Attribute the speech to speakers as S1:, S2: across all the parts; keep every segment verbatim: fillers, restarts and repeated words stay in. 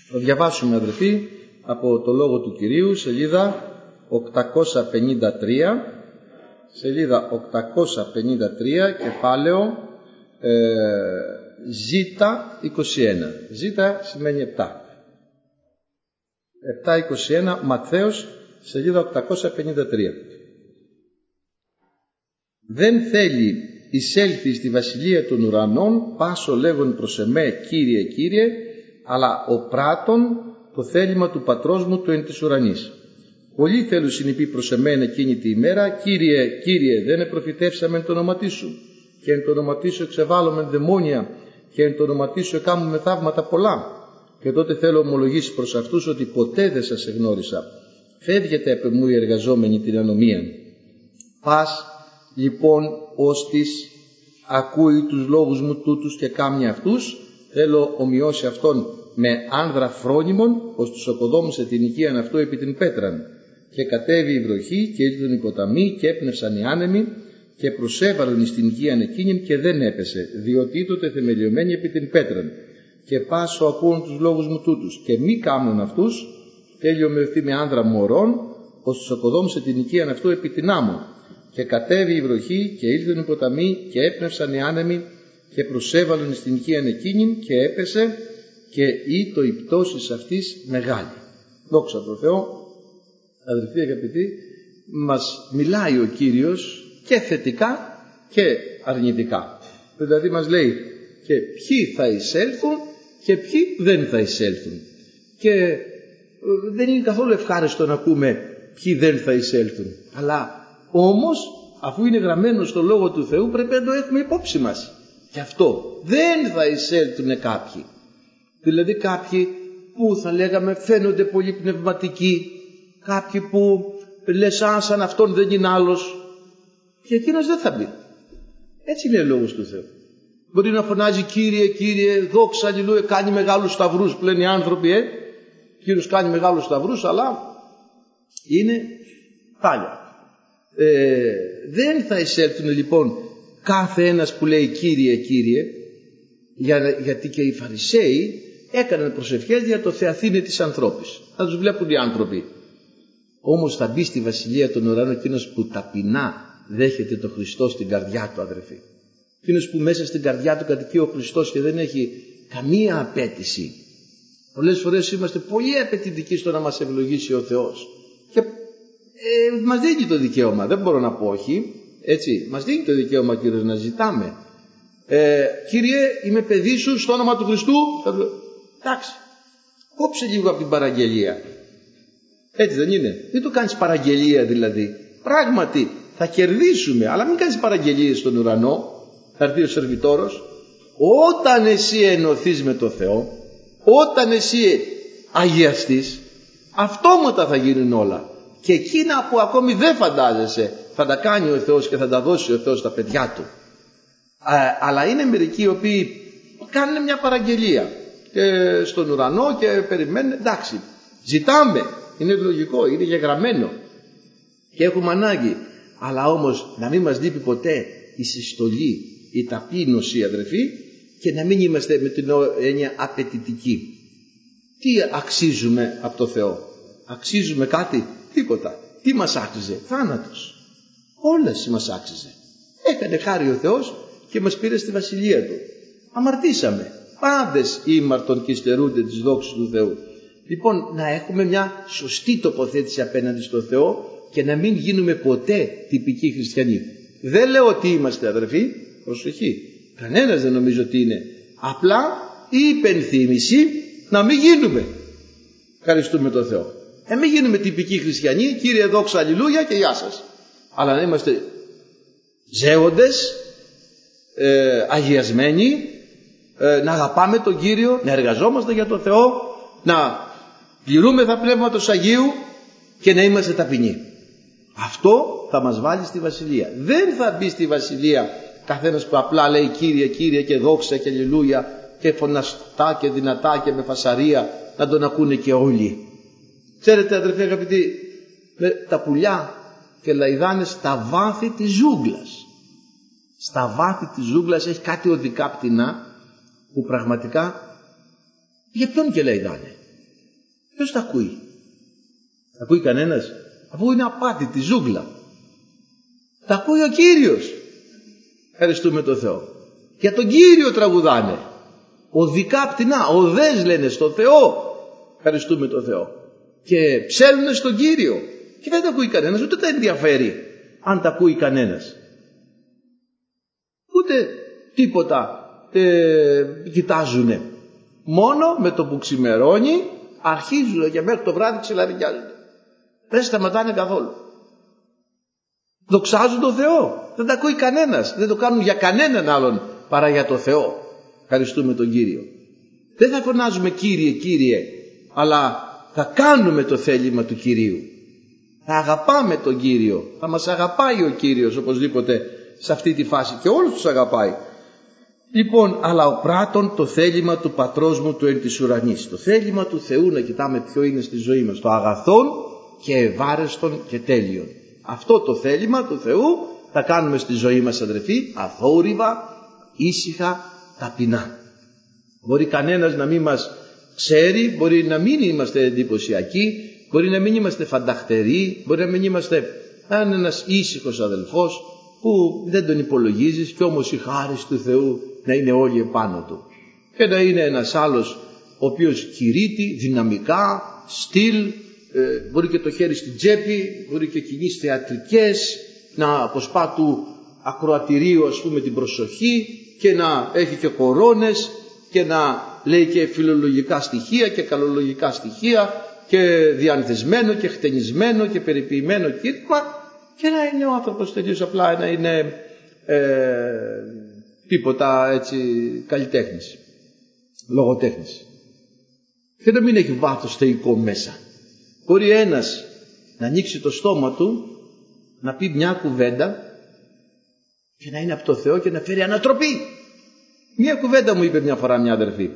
S1: Θα διαβάσουμε, αδελφοί, από το Λόγο του Κυρίου, σελίδα οκτακόσια πενήντα τρία, σελίδα οκτακόσια πενήντα τρία, κεφάλαιο ε, Ζήτα είκοσι ένα. Ζήτα σημαίνει επτά. επτά είκοσι ένα, Ματθαίος, σελίδα οκτακόσια πενήντα τρία. Δεν θέλει εισέλθει στη βασιλεία των ουρανών πάσο λέγον προς εμέ Κύριε Κύριε, αλλά ο πράτων το θέλημα του πατρός μου το εν της ουρανής. Πολλοί θέλουν συνειπεί προς εμένα εκείνη τη ημέρα, Κύριε, Κύριε, δεν επροφητεύσαμε εν το όνοματί σου, και εν το όνοματί σου εξεβάλλομεν δαιμόνια, και εν το όνοματί σου εκάμουμε θαύματα πολλά. Και τότε θέλω ομολογήσει προς αυτούς ότι ποτέ δεν σας εγνώρισα. Φεύγετε από μου οι εργαζόμενοι την ανομία. Πας λοιπόν ώστις ακούει τους λόγους μου τούτους και κάμνει αυτούς, θέλω ομοιώσει αυτόν με άνδρα φρόνιμον, ως τους οκοδόμησε την οικίαν αυτού επί την πέτραν. Και κατέβη η βροχή και ήλθον οι ποταμοί και έπνευσαν οι άνεμοι και προσέβαλον εις την οικίαν εκείνην και δεν έπεσε, διότι ήτοτε θεμελιωμένη επί την πέτραν. Και πάσο ακούουν τους λόγους μου τούτους και μη κάμνουν αυτούς, τέλειο με με άνδρα μωρών, ως τους οκοδόμησε την οικίαν αυτού επί την άμμο. Και κατέβη η βροχή και ήλθον οι ποταμοί και έπνευσαν οι άνεμοι και προσέβαλον στην οικίαν εκείνην και έπεσε και ήτο η πτώση αυτής μεγάλη. Δόξα τω Θεώ, αδελφοί αγαπητοί, μας μιλάει ο Κύριος και θετικά και αρνητικά. Δηλαδή μας λέει και ποιοι θα εισέλθουν και ποιοι δεν θα εισέλθουν. Και δεν είναι καθόλου ευχάριστο να ακούμε ποιοι δεν θα εισέλθουν. Αλλά όμως, αφού είναι γραμμένο στο Λόγο του Θεού, πρέπει να το έχουμε υπόψη μας. Και αυτό δεν θα εισέλθουν κάποιοι. Δηλαδή κάποιοι που θα λέγαμε φαίνονται πολύ πνευματικοί, κάποιοι που λες α, σαν αυτόν δεν είναι άλλος, και εκείνος δεν θα μπει. Έτσι λέει ο Λόγος του Θεού. Μπορεί να φωνάζει Κύριε, Κύριε, δόξα, αλληλούια, κάνει μεγάλους σταυρούς που λένε οι άνθρωποι, ε. Κύριος κάνει μεγάλους σταυρούς, αλλά είναι πάλια. Ε, δεν θα εισέλθουν λοιπόν κάθε ένας που λέει Κύριε, Κύριε, για, γιατί και οι Φαρισαίοι έκαναν προσευχές για το θεαθήνε της ανθρώπης. Θα τους βλέπουν οι άνθρωποι. Όμως θα μπει στη βασιλεία των ουρανών εκείνος που ταπεινά δέχεται τον Χριστό στην καρδιά του, αδερφοί. Εκείνος που μέσα στην καρδιά του κατοικεί ο Χριστός και δεν έχει καμία απέτηση. Πολλές φορές είμαστε πολύ απαιτητικοί στο να μας ευλογήσει ο Θεός. Και ε, μας δίνει το δικαίωμα, δεν μπορώ να πω όχι. Έτσι, μας δίνει το δικαίωμα, Κύριος, να ζητάμε. Ε, Κύριε, είμαι παιδί σου στο όνομα του Χριστού. Εντάξει, κόψε λίγο από την παραγγελία. Έτσι δεν είναι? Δεν το κάνεις παραγγελία δηλαδή. Πράγματι θα κερδίσουμε, αλλά μην κάνεις παραγγελίες στον ουρανό. Θα έρθει ο σερβιτόρος. Όταν εσύ ενωθείς με το Θεό, όταν εσύ αγιαστείς, αυτόματα θα γίνουν όλα. Και εκείνα που ακόμη δεν φαντάζεσαι θα τα κάνει ο Θεός και θα τα δώσει ο Θεός στα παιδιά του. Α, αλλά είναι μερικοί οι οποίοι κάνουν μια παραγγελία και στον ουρανό και περιμένουν. Εντάξει, ζητάμε, είναι λογικό, είναι γεγραμμένο και έχουμε ανάγκη. Αλλά όμως να μην μας λείπει ποτέ η συστολή, η ταπείνωση, αδερφοί, και να μην είμαστε με την έννοια απαιτητικοί. Τι αξίζουμε από το Θεό? Αξίζουμε κάτι? Τίποτα. Τι μας άξιζε? Θάνατος. Όλες μας άξιζε. Έκανε χάρη ο Θεός και μας πήρε στη βασιλεία του. Αμαρτήσαμε. Πάντες ήμαρτον και υστερούνται της δόξης του Θεού. Λοιπόν, να έχουμε μια σωστή τοποθέτηση απέναντι στο Θεό και να μην γίνουμε ποτέ τυπικοί χριστιανοί. Δεν λέω ότι είμαστε, αδερφοί, προσοχή. Κανένας δεν νομίζω ότι είναι. Απλά η υπενθύμηση να μην γίνουμε. Ευχαριστούμε τον Θεό. Να μην γίνουμε τυπικοί χριστιανοί, Κύριε δόξα, αλληλούια και γεια σας. Αλλά να είμαστε ζέοντες, ε, αγιασμένοι, ε, να αγαπάμε τον Κύριο, να εργαζόμαστε για τον Θεό, να πληρούμε τα πνεύματος Αγίου και να είμαστε ταπεινοί. Αυτό θα μας βάλει στη βασιλεία. Δεν θα μπει στη βασιλεία καθένας που απλά λέει Κύριε, Κύριε και δόξα και αλληλούια και φωναστά και δυνατά και με φασαρία να τον ακούνε και όλοι. Ξέρετε, αδερφοί αγαπητοί, τα πουλιά και λαϊδάνες στα βάθη της ζούγκλας. Στα βάθη της ζούγκλας έχει κάτι οδικά πτηνά που πραγματικά, για ποιον και λαϊδάνε? Ποιος τα ακούει? Τα ακούει κανένας? Αφού είναι απάτη τη ζούγκλα. Τα ακούει ο Κύριος. Ευχαριστούμε τον Θεό. Για τον Κύριο τραγουδάνε. Οδικά πτηνά, οδές λένε στο Θεό. Ευχαριστούμε τον Θεό. Και ψέλνουν στον Κύριο. Και δεν τα ακούει κανένας, ούτε τα ενδιαφέρει αν τα ακούει κανένας. Ούτε τίποτα ε, κοιτάζουνε. Μόνο με το που ξημερώνει αρχίζουν και μέχρι το βράδυ ξελαρικιάζονται. Δεν σταματάνε καθόλου. Δοξάζουν τον Θεό. Δεν τα ακούει κανένας. Δεν το κάνουν για κανέναν άλλον παρά για τον Θεό. Ευχαριστούμε τον Κύριο. Δεν θα φωνάζουμε Κύριε, Κύριε, αλλά θα κάνουμε το θέλημα του Κυρίου. Θα αγαπάμε τον Κύριο. Θα μας αγαπάει ο Κύριος οπωσδήποτε σε αυτή τη φάση. Και όλους τους αγαπάει. Λοιπόν, αλλά ο πράτων το θέλημα του πατρός μου του εν της ουρανής. Το θέλημα του Θεού, να κοιτάμε ποιο είναι στη ζωή μας. Το αγαθόν και ευάρεστον και τέλειον. Αυτό το θέλημα του Θεού θα κάνουμε στη ζωή μας, αδερφοί, αθόρυβα, ήσυχα, ταπεινά. Μπορεί κανένας να μην μας ξέρει, μπορεί να μην είμαστε εντυπωσιακοί, μπορεί να μην είμαστε φανταχτεροί, μπορεί να μην είμαστε ένας ήσυχος αδελφός που δεν τον υπολογίζεις και όμως η χάρις του Θεού να είναι όλοι επάνω του. Και να είναι ένας άλλος ο οποίος κηρύττει δυναμικά, στυλ, ε, μπορεί και το χέρι στην τσέπη, μπορεί και κινείς θεατρικές, να αποσπά του ακροατηρίου ας πούμε την προσοχή και να έχει και κορώνες και να λέει και φιλολογικά στοιχεία και καλολογικά στοιχεία και διανθεσμένο και χτενισμένο και περιποιημένο κήρυκμα, και να είναι ο άνθρωπος τελείως απλά να είναι ε, τίποτα έτσι καλλιτέχνης, λογοτέχνης, και να μην έχει βάθος θεϊκό μέσα. Μπορεί ένας να ανοίξει το στόμα του, να πει μια κουβέντα και να είναι από το Θεό και να φέρει ανατροπή. Μια κουβέντα μου είπε μια φορά μια αδερφή.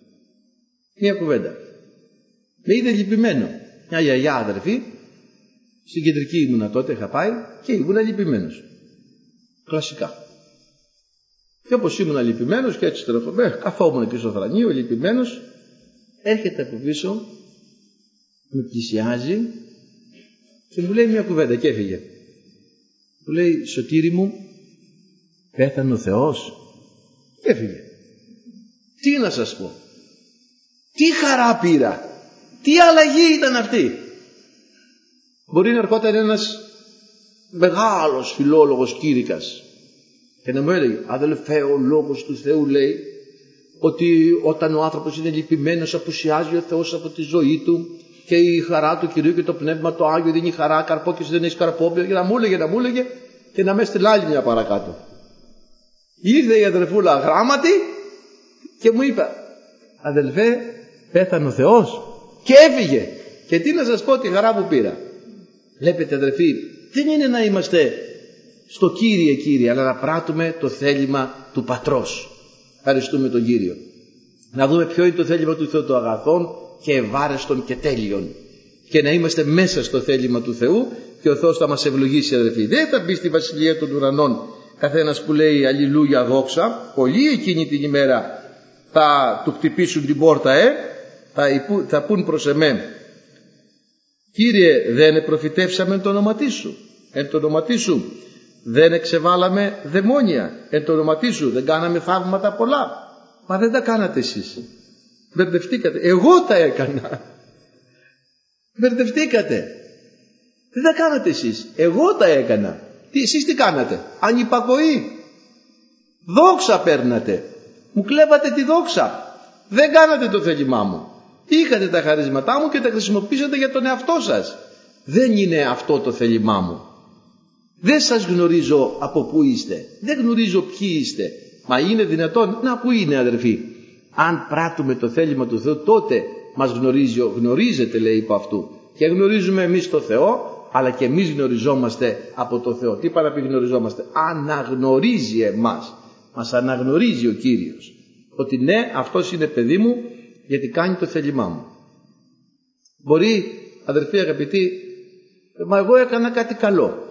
S1: Μια κουβέντα. Με είδε λυπημένο. Μια γιαγιά αδερφή, στην κεντρική ήμουνα τότε, είχα πάει και ήμουνα λυπημένος. Κλασικά. Και όπως ήμουνα λυπημένος και έτσι τρεφομαι, καθόμουν και στο θρανείο λυπημένος, έρχεται από πίσω, με πλησιάζει και μου λέει μια κουβέντα και έφυγε. Μου λέει, Σωτήρη μου, πέθανε ο Θεός. Και έφυγε. Τι να σας πω, τι χαρά πήρα, τι αλλαγή ήταν αυτή. Μπορεί να ερχόταν ένας μεγάλος φιλόλογος κήρυκας και να μου έλεγε, αδελφέ, ο λόγος του Θεού λέει ότι όταν ο άνθρωπος είναι λυπημένος απουσιάζει ο Θεός από τη ζωή του και η χαρά του Κυρίου και το Πνεύμα το Άγιο δίνει χαρά, καρπό, και εσύ δεν έχεις καρπό. Και να μου έλεγε, να μου έλεγε και να με έστειλε άλλη μια παρακάτω. Ήρθε η αδερφούλα γράμματι και μου είπε, αδελφέ, πέθανε ο Θεός, και έφυγε. Και τι να σας πω, τη χαρά που πήρα. Βλέπετε αδερφοί, δεν είναι να είμαστε στο Κύριε Κύριε, αλλά να πράττουμε το θέλημα του Πατρός. Ευχαριστούμε τον Κύριο. Να δούμε ποιο είναι το θέλημα του Θεού, το αγαθόν και ευάρεστον και τέλειον, και να είμαστε μέσα στο θέλημα του Θεού και ο Θεός θα μας ευλογήσει αδερφοί. Δεν θα μπει στη βασιλεία των ουρανών καθένας που λέει αλληλούια δόξα. Πολλοί εκείνη την ημέρα θα του χτυπήσουν την πόρτα, ε, θα, υπού, θα πούν προς εμέ, Κύριε, δεν προφητεύσαμε εν το όνομα σου, εν το όνομα σου δεν εξεβάλαμε δαιμόνια, εν το όνομα σου δεν κάναμε θαύματα πολλά. Μα δεν τα κάνατε εσείς, μπερδευτήκατε. Εγώ τα έκανα. Μπερδευτήκατε. Δεν τα κάνατε εσείς, εγώ τα έκανα. Τι, εσείς τι κάνατε? Ανυπακοή. Δόξα παίρνατε. Μου κλέβατε τη δόξα. Δεν κάνατε το θέλημά μου. Είχατε τα χαρίσματά μου και τα χρησιμοποίησατε για τον εαυτό σας. Δεν είναι αυτό το θέλημά μου. Δεν σας γνωρίζω από πού είστε. Δεν γνωρίζω ποιοι είστε. Μα είναι δυνατόν? Να, πού είναι αδερφοί? Αν πράττουμε το θέλημα του Θεού, τότε μας γνωρίζει, γνωρίζετε λέει υπό αυτού. Και γνωρίζουμε εμείς το Θεό, αλλά και εμείς γνωριζόμαστε από το Θεό. Τι παραπηγνωριζόμαστε? Αναγνωρίζει εμάς. Μας αναγνωρίζει ο Κύριος. Ότι ναι, αυτός είναι παιδί μου, γιατί κάνει το θέλημά μου. Μπορεί, αδερφοί αγαπητοί, μα εγώ έκανα κάτι καλό.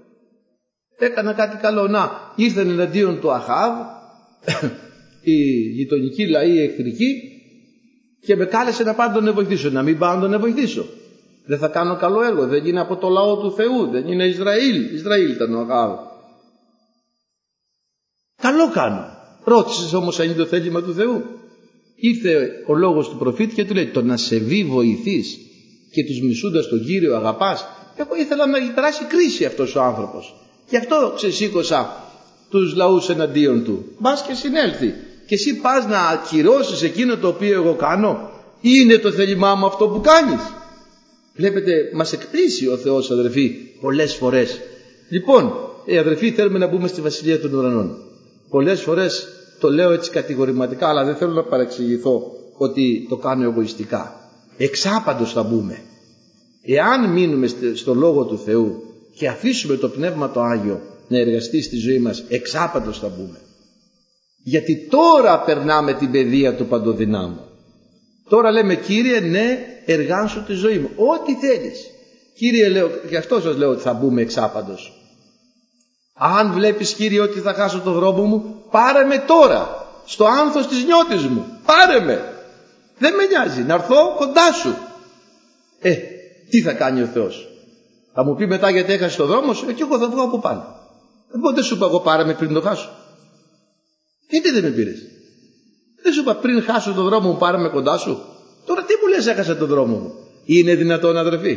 S1: Έκανα κάτι καλό. Να, ήρθαν εναντίον του Αχάβ οι γειτονικοί λαοί εχθρικοί και με κάλεσε να πάω να τον βοηθήσω. Να μην πάω να τον βοηθήσω? Δεν θα κάνω καλό έργο? Δεν είναι από το λαό του Θεού? Δεν είναι Ισραήλ? Ισραήλ ήταν ο Αγάβ. Καλό κάνω. Ρώτησες όμως αν είναι το θέλημα του Θεού? Ήρθε ο λόγος του προφήτη και του λέει: το να σεβεί βοηθείς και τους μισούντας τον Κύριο αγαπάς. Εγώ ήθελα να περάσει κρίση αυτός ο άνθρωπος, γι' αυτό ξεσήκωσα τους λαούς εναντίον του. Μπας και συνέλθει, και εσύ πας να ακυρώσεις εκείνο το οποίο εγώ κάνω? Είναι το θέλημά μου αυτό που κάνεις? Βλέπετε, μας εκπλήσει ο Θεός, αδερφοί, πολλές φορές. Λοιπόν, ε, αδερφοί, θέλουμε να μπούμε στη Βασιλεία των Ουρανών. Πολλές φορές το λέω έτσι κατηγορηματικά, αλλά δεν θέλω να παρεξηγηθώ ότι το κάνω εγωιστικά. Εξάπαντος θα μπούμε. Εάν μείνουμε στο Λόγο του Θεού και αφήσουμε το Πνεύμα το Άγιο να εργαστεί στη ζωή μας, εξάπαντος θα μπούμε. Γιατί τώρα περνάμε την παιδεία του Παντοδυνάμου. Τώρα λέμε: Κύριε, ναι, εργάσου τη ζωή μου, ό,τι θέλεις. Κύριε, λέω, γι' αυτό σας λέω ότι θα μπούμε εξάπαντος. Αν βλέπεις, Κύριε, ότι θα χάσω το δρόμο μου, πάρε με τώρα στο άνθος της νιώτης μου, πάρε με. Δεν με νοιάζει, να έρθω κοντά σου. Ε, τι θα κάνει ο Θεός? Θα μου πει μετά γιατί έχασε το δρόμο σου? Ε, και εγώ θα βγω από πάνω. Οπότε σου είπα εγώ πάρε με πριν το χάσω? Γιατί δεν με πήρες? Δεν σου είπα πριν χάσω το δρόμο μου πάρε με κοντά σου? Τώρα τι μου λες έχασα το δρόμο μου? Είναι δυνατόν, αδερφοί?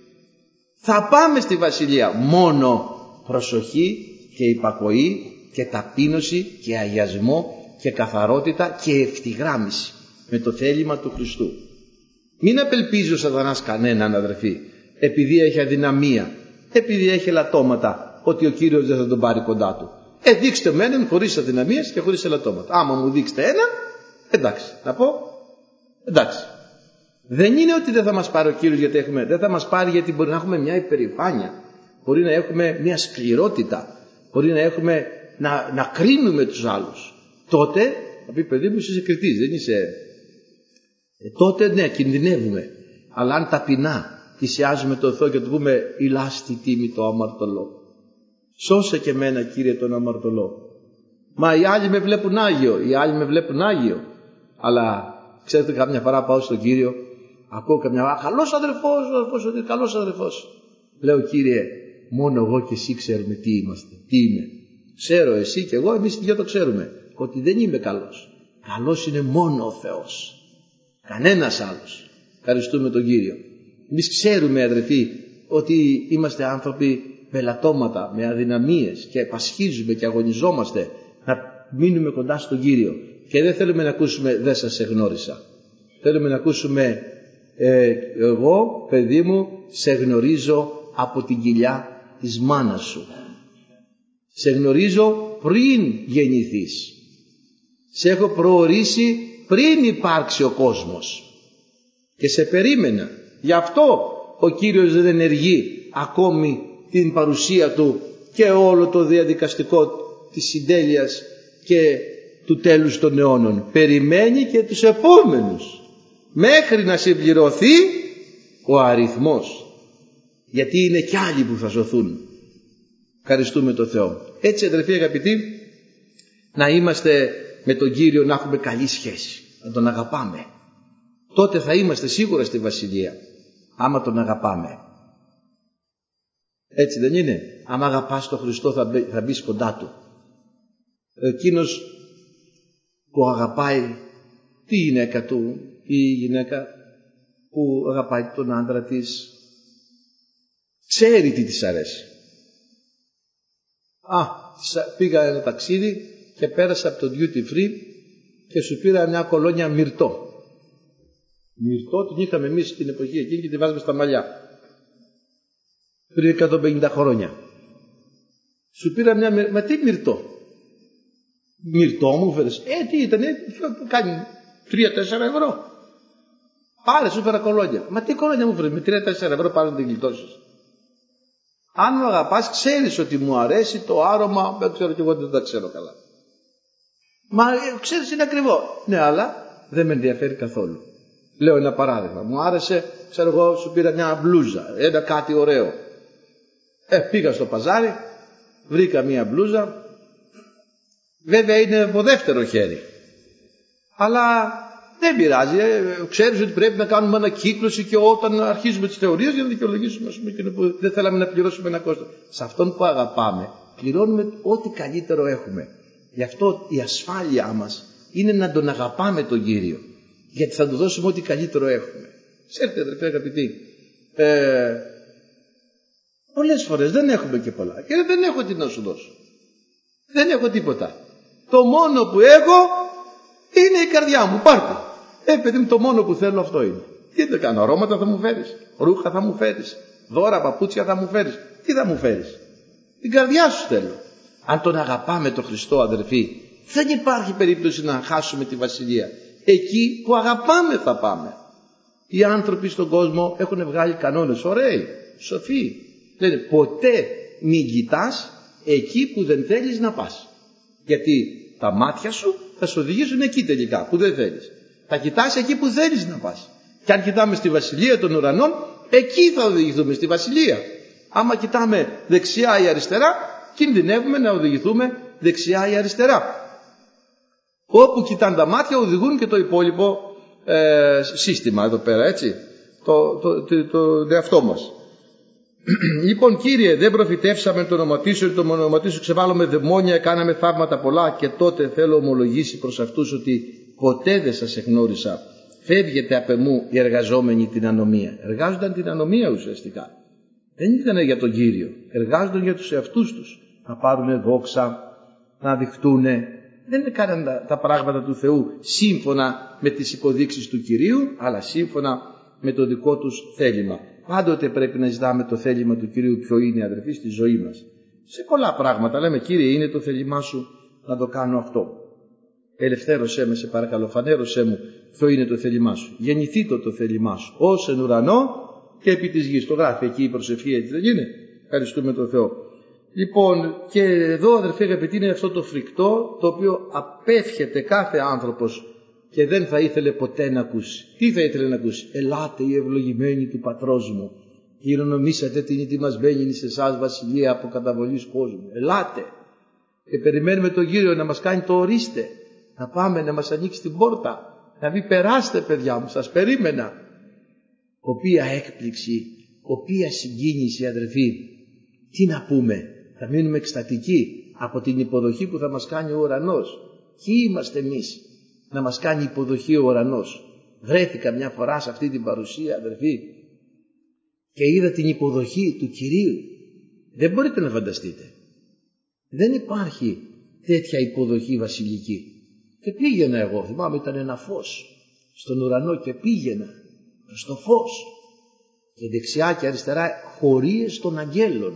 S1: Θα πάμε στη Βασιλεία, μόνο προσοχή και υπακοή και ταπείνωση και αγιασμό και καθαρότητα και ευθυγράμμιση με το θέλημα του Χριστού. Μην απελπίζει ο σατανάς κανέναν, αδερφοί, επειδή έχει αδυναμία, επειδή έχει ελαττώματα, ότι ο Κύριος δεν θα τον πάρει κοντά του. Ε, δείξτε με έναν χωρίς αδυναμίες και χωρίς ελαττώματα. Άμα μου δείξετε έναν, εντάξει, να πω, εντάξει. Δεν είναι ότι δεν θα μας πάρει ο Κύριος γιατί έχουμε, δεν θα μας πάρει γιατί μπορεί να έχουμε μια υπερηφάνεια, μπορεί να έχουμε μια σκληρότητα, μπορεί να έχουμε να, να κρίνουμε τους άλλους. Τότε θα πει: παιδί μου, είσαι κριτής, δεν είσαι. Ε, τότε ναι, κινδυνεύουμε. Αλλά αν ταπεινά θυσιάζουμε τον Θεό και του πούμε: ηλάστη τίμη το αμαρτωλό, σώσε και μένα, Κύριε, τον αμαρτωλό. Μα οι άλλοι με βλέπουν Άγιο, οι άλλοι με βλέπουν Άγιο. Αλλά ξέρετε, καμιά φορά πάω στον Κύριο, ακούω καμιά φορά: καλός αδερφός, ο αδερφός ότι καλός αδερφός. Λέω: Κύριε, μόνο εγώ και εσύ ξέρουμε τι είμαστε, τι είμαι. Ξέρω εσύ και εγώ, εμείς δυο το ξέρουμε, ότι δεν είμαι καλός. Καλός είναι μόνο ο Θεός, κανένας άλλος. Ευχαριστούμε τον Κύριο. Εμείς ξέρουμε, αδερφοί, ότι είμαστε άνθρωποι με λαττώματα, με αδυναμίες και επασχίζουμε και αγωνιζόμαστε να μείνουμε κοντά στον Κύριο. Και δεν θέλουμε να ακούσουμε δεν σας εγνώρισα. Θέλουμε να ακούσουμε ε, εγώ, παιδί μου, σε γνωρίζω από την κοιλιά της μάνας σου. Σε γνωρίζω πριν γεννηθείς. Σε έχω προορίσει πριν υπάρξει ο κόσμος. Και σε περίμενα. Γι' αυτό ο Κύριος δεν ενεργεί ακόμη την παρουσία Του και όλο το διαδικαστικό της συντέλειας και του τέλους των αιώνων. Περιμένει και τους επόμενους μέχρι να συμπληρωθεί ο αριθμός. Γιατί είναι κι άλλοι που θα σωθούν. Ευχαριστούμε τον Θεό. Έτσι, αδερφοί αγαπητοί, να είμαστε με τον Κύριο, να έχουμε καλή σχέση, να τον αγαπάμε. Τότε θα είμαστε σίγουρα στη Βασιλεία, άμα τον αγαπάμε. Έτσι δεν είναι? Άμα αγαπάς τον Χριστό θα, μπει, θα μπεις κοντά Του. Εκείνος που αγαπάει τη γυναίκα του ή η γυναίκα που αγαπάει τον άντρα της, ξέρει τι της αρέσει. Α, πήγα ένα ταξίδι και πέρασα από το duty free και σου πήρα μια κολόνια μυρτό. Μυρτό την είχαμε εμείς στην εποχή εκείνη και τη βάζουμε στα μαλλιά. Πριν εκατόν πενήντα χρόνια. Σου πήρα μια μυρτό. Μα τι μυρτό? Μυρτό μου φέρες? Ε, τι ήταν, κάνει τρία τέσσερα ευρώ. Πάρε, σου φέρα κολόνια. Μα τι κολόνια μου φέρες? Με τρία τέσσερα ευρώ πάρε να την γλιτώσεις. Αν με αγαπάς, ξέρεις ότι μου αρέσει το άρωμα, δεν ξέρω και εγώ, δεν τα ξέρω καλά. Μα ξέρεις είναι ακριβό. Ναι, αλλά δεν με ενδιαφέρει καθόλου. Λέω ένα παράδειγμα. Μου άρεσε, ξέρω εγώ, σου πήρα μια μπλούζα, ένα κάτι ωραίο. Ε, πήγα στο παζάρι, βρήκα μια μπλούζα. Βέβαια είναι από δεύτερο χέρι. Αλλά Δεν πειράζει, ε, ξέρεις ότι πρέπει να κάνουμε ανακύκλωση και όταν αρχίζουμε τις θεωρίες για να δικαιολογήσουμε, ας πούμε, και που δεν θέλαμε να πληρώσουμε ένα κόστος. Σε αυτόν που αγαπάμε πληρώνουμε ό,τι καλύτερο έχουμε. Γι' αυτό η ασφάλειά μας είναι να τον αγαπάμε τον Κύριο, γιατί θα του δώσουμε ό,τι καλύτερο έχουμε. Ξέρετε, αδερφέ αγαπητοί, ε, πολλές φορές δεν έχουμε και πολλά και δεν έχω τι να σου δώσω, δεν έχω τίποτα. Το μόνο που έχω είναι η καρδιά μου, πάρτε. Ε, παιδί μου, το μόνο που θέλω αυτό είναι. Τι δεν κάνω, αρώματα θα μου φέρεις, ρούχα θα μου φέρεις, δώρα, παπούτσια θα μου φέρεις. Τι θα μου φέρεις? Την καρδιά σου θέλω. Αν τον αγαπάμε τον Χριστό, αδερφοί, δεν υπάρχει περίπτωση να χάσουμε τη βασιλεία. Εκεί που αγαπάμε θα πάμε. Οι άνθρωποι στον κόσμο έχουν βγάλει κανόνες ωραίοι, σοφοί. Λένε ποτέ μην κοιτάς εκεί που δεν θέλεις να πας, γιατί τα μάτια σου θα σου οδηγήσουν εκεί τελικά που δεν θέλεις. Θα κοιτάς εκεί που θέλεις να πας. Και αν κοιτάμε στη βασιλεία των ουρανών, εκεί θα οδηγηθούμε, στη βασιλεία. Άμα κοιτάμε δεξιά ή αριστερά, κινδυνεύουμε να οδηγηθούμε δεξιά ή αριστερά. Όπου κοιτάνε τα μάτια οδηγούν και το υπόλοιπο ε, σύστημα εδώ πέρα, έτσι, το, το, το, το, το εαυτό μας. Λοιπόν, Κύριε, δεν προφητεύσαμε το όνομα σου, το όνομα σου ξεβάλαμε δαιμόνια, κάναμε θαύματα πολλά, και τότε θέλω ομολογήσει προς αυτούς ότι ποτέ δεν σας εγνώρισα. Φεύγετε απ' εμού οι εργαζόμενοι την ανομία. Εργάζονταν την ανομία ουσιαστικά. Δεν ήταν για τον Κύριο. Εργάζονταν για τους εαυτούς τους. Να πάρουν δόξα, να δειχτούν. Δεν έκαναν τα, τα πράγματα του Θεού σύμφωνα με τις υποδείξεις του Κυρίου, αλλά σύμφωνα με το δικό τους θέλημα. Πάντοτε πρέπει να ζητάμε το θέλημα του Κυρίου ποιο είναι, αδερφοί, στη ζωή μας. Σε πολλά πράγματα λέμε, Κύριε, είναι το θέλημά σου να το κάνω αυτό. Ελευθέρωσέ με, σε παρακαλώ, φανέρωσέ μου ποιο είναι το θέλημά σου. Γεννηθεί το το θέλημά σου, ως εν ουρανό και επί της γης. Το γράφει εκεί η προσευχή, έτσι δεν είναι? Ευχαριστούμε τον Θεό. Λοιπόν, και εδώ, αδερφοί αγαπητοί, είναι αυτό το φρικτό, το οποίο απέφχεται κάθε άνθρωπος και δεν θα ήθελε ποτέ να ακούσει. Τι θα ήθελε να ακούσει? Ελάτε οι ευλογημένοι του πατρός μου, κληρονομήσατε την ετοιμασμένη σε εσάς βασιλεία από καταβολής κόσμου. Ελάτε. Και περιμένουμε τον Κύριο να μας κάνει το ορίστε, να πάμε να μας ανοίξει την πόρτα, να πει περάστε παιδιά μου, σας περίμενα. Οποία έκπληξη, οποία συγκίνηση, αδερφοί. Τι να πούμε, θα μείνουμε εκστατικοί από την υποδοχή που θα μας κάνει ο ουρανός. Ποιοι είμαστε εμείς να μας κάνει υποδοχή ο ουρανός? Βρέθηκα μια φορά σε αυτή την παρουσία, αδερφοί, και είδα την υποδοχή του Κυρίου. Δεν μπορείτε να φανταστείτε. Δεν υπάρχει τέτοια υποδοχή βασιλική. Και πήγαινα εγώ, θυμάμαι, ήταν ένα φως στον ουρανό και πήγαινα προς το φως. Και δεξιά και αριστερά χωρίες των αγγέλων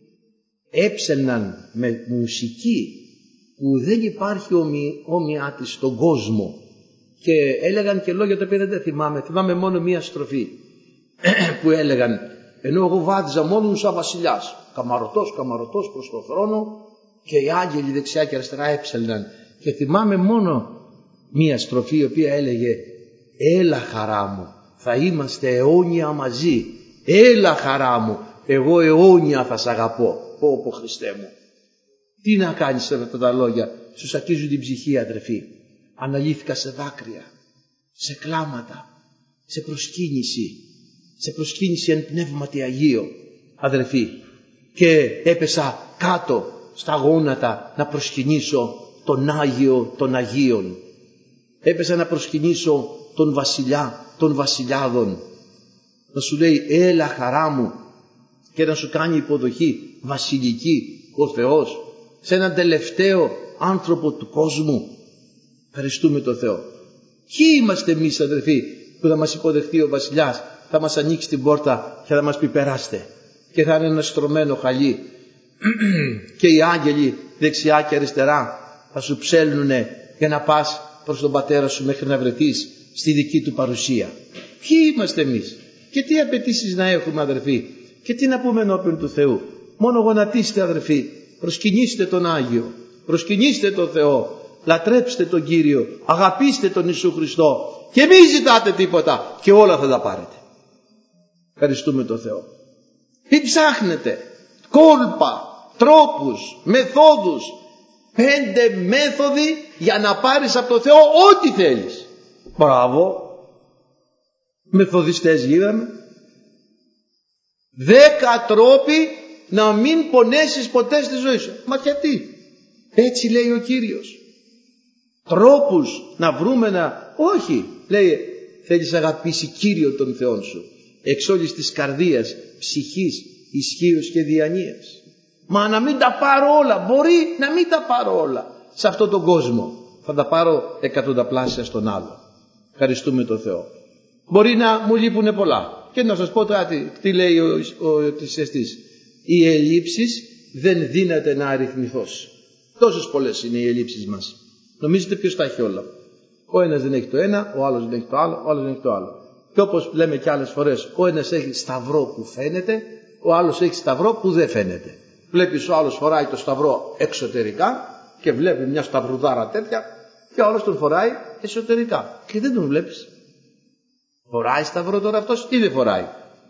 S1: έψελναν με μουσική που δεν υπάρχει όμοιά της στον κόσμο, και έλεγαν και λόγια τα οποία δεν τα θυμάμαι. Θυμάμαι μόνο μία στροφή που έλεγαν, ενώ εγώ βάδιζα μόνο μου σαν βασιλιάς, καμαρωτός καμαρωτός προς το θρόνο, και οι άγγελοι δεξιά και αριστερά έψελναν, και θυμάμαι μόνο μία στροφή η οποία έλεγε, έλα χαρά μου, θα είμαστε αιώνια μαζί, έλα χαρά μου, εγώ αιώνια θα σ' αγαπώ. Πω πω Χριστέ μου, τι να κάνεις σε αυτά τα λόγια, σου σακίζουν την ψυχή, αδερφοί. Αναλύθηκα σε δάκρυα, σε κλάματα, σε προσκύνηση, σε προσκύνηση εν πνεύματι Αγίο, αδερφοί, και έπεσα κάτω στα γόνατα να προσκυνήσω τον Άγιο των Αγίων. Έπεσα να προσκυνήσω τον βασιλιά των βασιλιάδων, να σου λέει έλα χαρά μου, και να σου κάνει υποδοχή βασιλική ο Θεός σε έναν τελευταίο άνθρωπο του κόσμου. Ευχαριστούμε τον Θεό. Ποιοι είμαστε εμείς, αδερφοί, που θα μας υποδεχτεί ο βασιλιάς, θα μας ανοίξει την πόρτα και θα μας πει περάστε, και θα είναι ένα στρωμένο χαλί και οι άγγελοι δεξιά και αριστερά θα σου ψέλνουνε για να πας προς τον πατέρα σου μέχρι να βρεθείς στη δική του παρουσία. Ποιοι είμαστε εμείς και τι απαιτήσεις να έχουμε, αδερφοί, και τι να πούμε ενώπιον του Θεού? Μόνο γονατίστε, αδερφοί, προσκυνήστε τον Άγιο, προσκυνήστε τον Θεό, λατρέψτε τον Κύριο, αγαπήστε τον Ιησού Χριστό και μην ζητάτε τίποτα και όλα θα τα πάρετε. Ευχαριστούμε τον Θεό. Μην ψάχνετε κόλπα, τρόπους, μεθόδους. Πέντε μέθοδοι για να πάρεις από τον Θεό ό,τι θέλεις. Μπράβο. Μεθοδιστές γίναμε. Δέκα τρόποι να μην πονέσεις ποτέ στη ζωή σου. Μα γιατί? Έτσι λέει ο Κύριος. Τρόπους να βρούμε να... Όχι, λέει, θέλεις αγαπήσει Κύριο τον Θεόν σου εξ όλης της καρδίας, ψυχής, ισχύως και διανοίας. Μα να μην τα πάρω όλα. Μπορεί να μην τα πάρω όλα σε αυτόν τον κόσμο. Θα τα πάρω εκατονταπλάσια στον άλλο. Ευχαριστούμε τον Θεό. Μπορεί να μου λείπουν πολλά. Και να σας πω κάτι, τι λέει ο, ο, ο της οι ελλείψεις δεν δύναται να αριθμηθώς. Τόσες πολλές είναι οι ελλείψεις μας. Νομίζετε ποιος τα έχει όλα? Ο ένας δεν έχει το ένα, ο άλλος δεν έχει το άλλο, ο άλλος δεν έχει το άλλο. Και όπως λέμε και άλλες φορές, ο ένας έχει σταυρό που φαίνεται, ο άλλος έχει σταυρό που δεν φαίνεται. Βλέπεις ο άλλος φοράει το σταυρό εξωτερικά και βλέπει μια σταυρουδάρα τέτοια και ο άλλος τον φοράει εσωτερικά και δεν τον βλέπεις. Φοράει σταυρό τώρα αυτός ή δεν φοράει?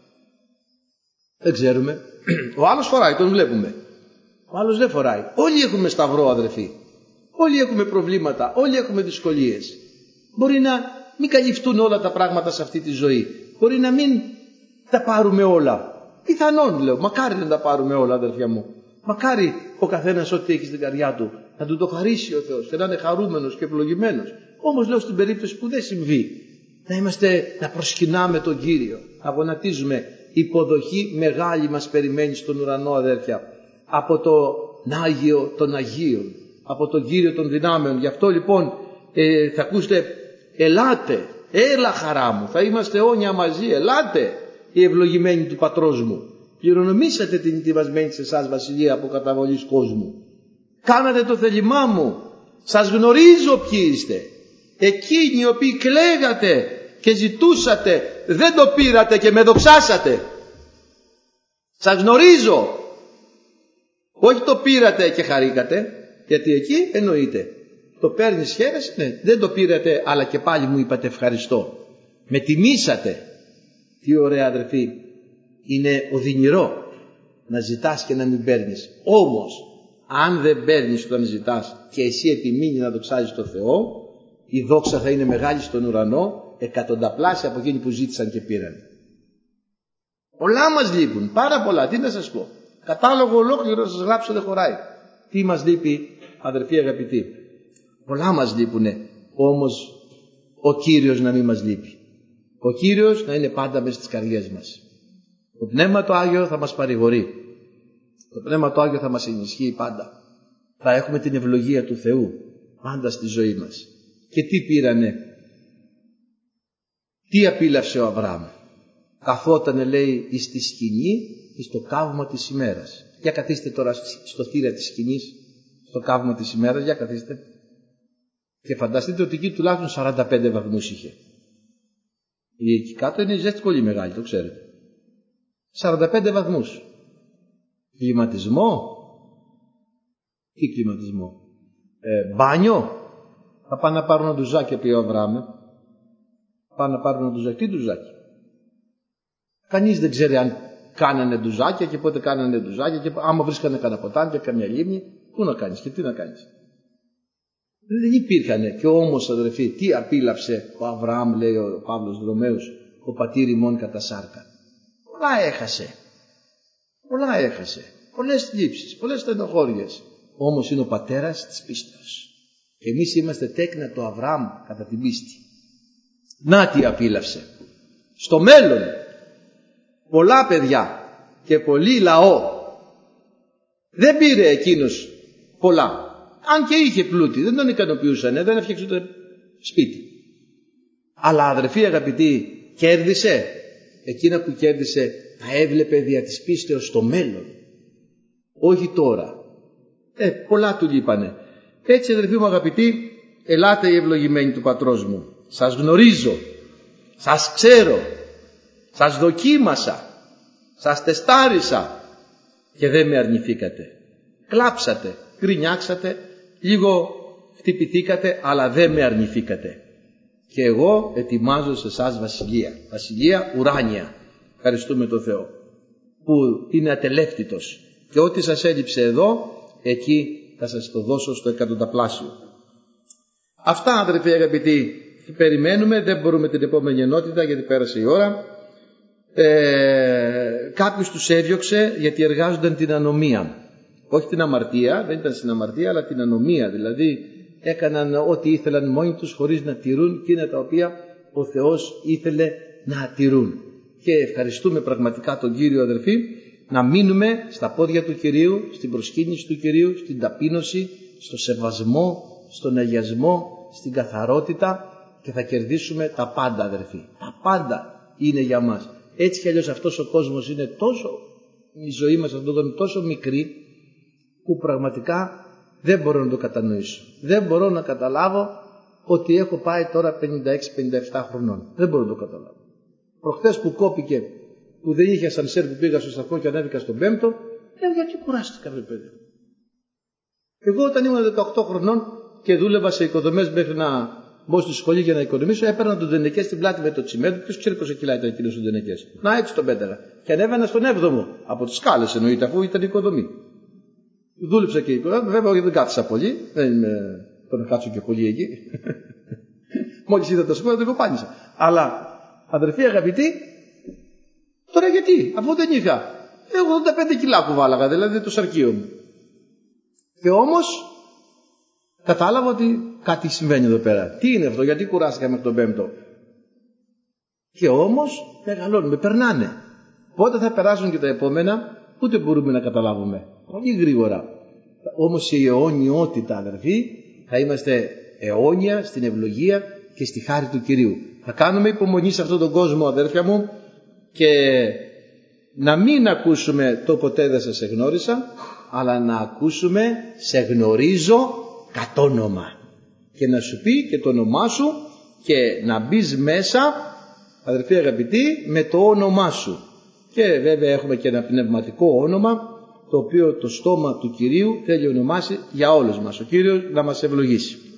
S1: Δεν ξέρουμε. Ο άλλος φοράει, τον βλέπουμε. Ο άλλος δεν φοράει. Όλοι έχουμε σταυρό, αδερφοί. Όλοι έχουμε προβλήματα, όλοι έχουμε δυσκολίες. Μπορεί να μην καλυφθούν όλα τα πράγματα σε αυτή τη ζωή. Μπορεί να μην τα πάρουμε όλα. Πιθανόν, λέω, μακάρι να τα πάρουμε όλα, αδερφιά μου. Μακάρι ο καθένας ό,τι έχει στην καρδιά του να του το χαρίσει ο Θεός και να είναι χαρούμενος και ευλογημένος. Όμως λέω στην περίπτωση που δεν συμβεί, να είμαστε, να προσκυνάμε τον Κύριο, να γονατίζουμε. Υποδοχή μεγάλη μας περιμένει στον ουρανό, αδέρφια, από τον Άγιο των Αγίων, από τον Κύριο των δυνάμεων. Γι' αυτό λοιπόν ε, θα ακούσετε, ελάτε, έλα χαρά μου, θα είμαστε αιώνια μαζί, ελάτε οι ευλογημένοι του πατρός μου. Κληρονομήσατε την ετοιμασμένη σε εσάς βασιλεία από καταβολής κόσμου. Κάνατε το θέλημά μου. Σας γνωρίζω ποιοι είστε. Εκείνοι οι οποίοι κλαίγατε και ζητούσατε, δεν το πήρατε και με δοξάσατε. Σας γνωρίζω. Όχι το πήρατε και χαρήκατε, γιατί εκεί εννοείται. Το παίρνεις χαίρεσαι, ναι, δεν το πήρατε αλλά και πάλι μου είπατε ευχαριστώ. Με τιμήσατε. Τι ωραία, αδερφοί. Είναι οδυνηρό να ζητάς και να μην παίρνεις. Όμως αν δεν παίρνεις όταν ζητάς και εσύ επιμείνει να δοξάζεις τον Θεό, η δόξα θα είναι μεγάλη στον ουρανό, εκατονταπλάσια από εκείνοι που ζήτησαν και πήραν. Πολλά μας λείπουν, πάρα πολλά. Τι να σας πω, κατάλογο ολόκληρο σας γράψω δεν χωράει. Τι μας λείπει, αδερφοί αγαπητοί? Πολλά μας λείπουνε. Όμως ο Κύριος να μην μας λείπει. Ο Κύριος να είναι πάντα μέσα στις καρδιές μας. Το Πνεύμα το Άγιο θα μας παρηγορεί. Το Πνεύμα το Άγιο θα μας ενισχύει πάντα. Θα έχουμε την ευλογία του Θεού πάντα στη ζωή μας. Και τι πήρανε? Τι απίλαυσε ο Αβραάμ? Καθότανε, λέει, εις τη σκηνή, εις το καύμα της ημέρας. Για καθίστε τώρα στο θύρα της σκηνής, στο καύμα της ημέρας, για καθίστε. Και φανταστείτε ότι εκεί τουλάχιστον σαράντα πέντε βαθμούς είχε. Η εκεί κάτω είναι η ζέστη πολύ μεγάλη, το ξέρετε. σαράντα πέντε βαθμούς. Κλιματισμό. Τι κλιματισμό? Ε, μπάνιο. Θα πάνε να πάρουν ένα ντουζάκι από ο Αβραάμ. Πάνε να πάρουν ένα ντουζάκι. Τι ντουζάκι? Κανείς δεν ξέρει αν κάνανε ντουζάκια και πότε κάνανε ντουζάκια και άμα βρίσκανε κανένα ποτάμι και καμιά λίμνη. Πού να κάνεις και τι να κάνεις? Δεν υπήρχανε. Και όμως, αδερφοί, τι απίλαυσε ο Αβραάμ, λέει ο Παύλος Ρωμαίος, ο πατήρ ημών κατά σάρκα. Πολλά έχασε. Πολλά έχασε. Πολλές θλίψεις, πολλές στενοχώριες. Όμως είναι ο πατέρας της πίστεως. Και εμείς είμαστε τέκνα του Αβραάμ κατά την πίστη. Να τι απίλαυσε. Στο μέλλον πολλά παιδιά και πολύ λαό. Δεν πήρε εκείνος πολλά. Αν και είχε πλούτη, δεν τον ικανοποιούσαν, δεν έφτιαξε το σπίτι. Αλλά αδερφοί αγαπητοί, κέρδισε. Εκείνα που κέρδισε τα έβλεπε δια της πίστεως στο μέλλον. Όχι τώρα. Ε, πολλά του λείπανε. Έτσι, αδερφοί μου αγαπητοί, ελάτε οι ευλογημένοι του πατρός μου. Σας γνωρίζω, σας ξέρω, σας δοκίμασα, σας τεστάρισα και δεν με αρνηθήκατε. Κλάψατε, γκρινιάξατε, λίγο χτυπηθήκατε, αλλά δεν με αρνηθήκατε. Και εγώ ετοιμάζω σε εσάς βασιλεία, βασιλεία ουράνια. Ευχαριστούμε τον Θεό που είναι ατελεύτητος και ό,τι σας έλειψε εδώ, εκεί θα σας το δώσω στο εκατονταπλάσιο. Αυτά, αδερφοί αγαπητοί, Και περιμένουμε, δεν μπορούμε την επόμενη ενότητα γιατί πέρασε η ώρα. Ε, κάποιος τους έδιωξε γιατί εργάζονταν την ανομία. Όχι την αμαρτία, δεν ήταν στην αμαρτία, αλλά την ανομία. Δηλαδή έκαναν ό,τι ήθελαν μόνοι τους χωρίς να τηρούν εκείνα τα οποία ο Θεός ήθελε να τηρούν. Και ευχαριστούμε πραγματικά τον Κύριο, αδερφοί, να μείνουμε στα πόδια του Κυρίου, στην προσκύνηση του Κυρίου, στην ταπείνωση, στο σεβασμό, στον αγιασμό, στην καθαρότητα, και θα κερδίσουμε τα πάντα, αδερφοί. Τα πάντα είναι για μας. Έτσι κι αλλιώς αυτός ο κόσμος είναι τόσο, η ζωή μας αυτόν τον τόσο μικρή, που πραγματικά δεν μπορώ να το κατανοήσω. Δεν μπορώ να καταλάβω ότι έχω πάει τώρα πενήντα έξι πενήντα επτά χρονών. Δεν μπορώ να το καταλάβω. Προχθές που κόπηκε, που δεν είχε ασανσέρ, που πήγα στο σταθμό και ανέβηκα στον πέμπτο, λέω γιατί κουράστηκα, βρε παιδί. Εγώ όταν ήμουν δεκαοκτώ χρονών και δούλευα σε οικοδομές μέχρι να μπω στη σχολή για να οικονομήσω, έπαιρνα τον Ντενεκέ στην πλάτη με το τσιμέντο. Ποιος ξέρει πόσα κιλά ήταν εκείνος ο Ντενεκέ? Να, έτσι τον πέταγα. Και ανέβαινα στον έβδομο. Από τις σκάλες εννοείται, αφού ήταν οικοδομή. Δούλεψα και οικοδομή. Βέβαια δεν κάθισα πολύ. Δεν είμαι το να κάτσω και πολύ εκεί. Μόλις είδα τα σπούδα, το κοπάνισα. Αλλά αδερφοί αγαπητοί, τώρα γιατί, αφού δεν είχα. ογδόντα πέντε κιλά κουβάλαγα, δηλαδή το σαρκείο μου. Και όμως κατάλαβα ότι κάτι συμβαίνει εδώ πέρα. Τι είναι αυτό, γιατί κουράστηκα μέχρι τον πέμπτο? Και όμως μεγαλώνουμε, περνάνε. Πότε θα περάσουν και τα επόμενα, ούτε μπορούμε να καταλάβουμε. Πολύ γρήγορα. Όμως η αιώνιότητα, αδερφοί, θα είμαστε αιώνια στην ευλογία και στη χάρη του Κυρίου. Θα κάνουμε υπομονή σε αυτόν τον κόσμο, αδέρφια μου, και να μην ακούσουμε το ποτέ δεν σας εγνώρισα, αλλά να ακούσουμε σε γνωρίζω κατ' όνομα, και να σου πει και το όνομά σου και να μπεις μέσα, αδερφοί αγαπητοί, με το όνομά σου. Και βέβαια έχουμε και ένα πνευματικό όνομα, το οποίο το στόμα του Κυρίου θέλει ονομάσει για όλους μας. Ο Κύριος να μας ευλογήσει.